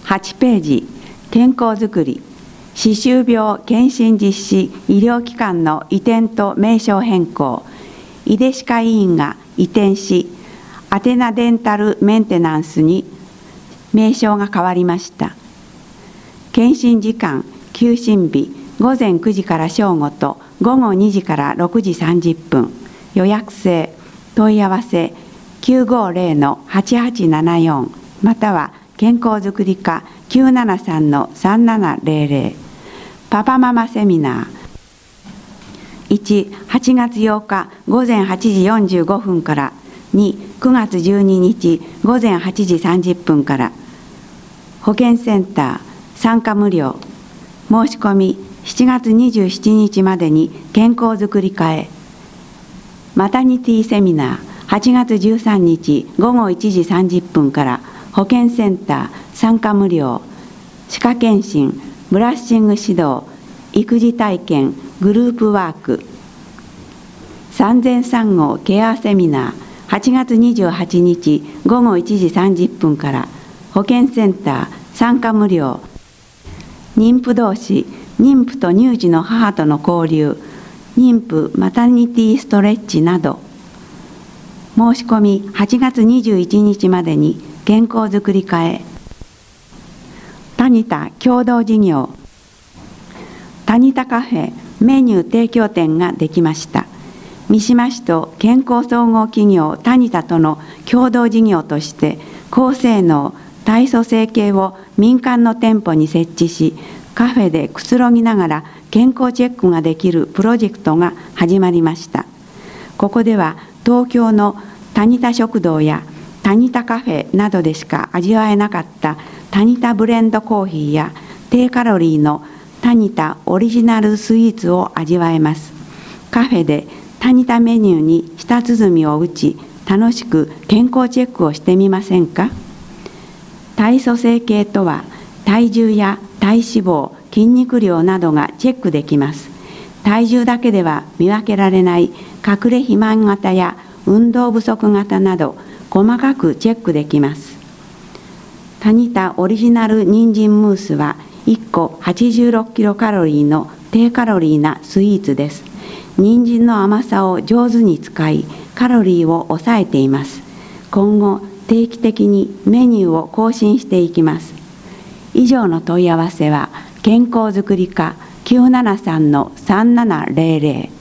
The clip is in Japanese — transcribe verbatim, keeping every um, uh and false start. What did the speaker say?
はちページ、健康づくり、歯周病検診実施医療機関の移転と名称変更、井出歯科医院が移転し、アテナデンタルメンテナンスに名称が変わりました。検診時間、休診日、ごぜんくじから正午とごごにじからろくじさんじゅっぷん、予約制、問い合わせきゅうごゼロのはちはちななよんまたは健康づくり課きゅうななさんのさんななゼロゼロ。パパママセミナーいち、はちがつようかごぜんはちじよんじゅうごふんから、に、くがつじゅうににちごぜんはちじさんじゅっぷんから。保健センター参加無料。申し込みしちがつにじゅうしちにちまでに健康づくり課へ。マタニティセミナーはちがつじゅうさんにちごごいちじさんじゅっぷんから。保健センター参加無料。歯科検診、ブラッシング指導、育児体験、グループワーク。産前産後ケアセミナーはちがつにじゅうはちにちごごいちじさんじゅっぷんから。保健センター参加無料。妊婦同士、妊婦と乳児の母との交流、妊婦マタニティストレッチなど。申し込みはちがつにじゅういちにちまでに健康づくり課へ。タニタ共同事業、タニタカフェメニュー提供店ができました。三島市と健康総合企業タニタとの共同事業として、高性能体組成計を民間の店舗に設置し、カフェでくつろぎながら健康チェックができるプロジェクトが始まりました。ここでは東京のタニタ食堂やタニタカフェなどでしか味わえなかったタニタブレンドコーヒーや低カロリーのタニタオリジナルスイーツを味わえます。カフェでタニタメニューに舌鼓を打ち、楽しく健康チェックをしてみませんか。体組成計とは、体重や体脂肪、筋肉量などがチェックできます。体重だけでは見分けられない隠れ肥満型や運動不足型など、細かくチェックできます。タニタオリジナル人参ムースはいっこはちじゅうろくキロカロリーの低カロリーなスイーツです。人参の甘さを上手に使い、カロリーを抑えています。今後、定期的にメニューを更新していきます。以上の問い合わせは、健康づくり課きゅうななさんのさんななゼロゼロ。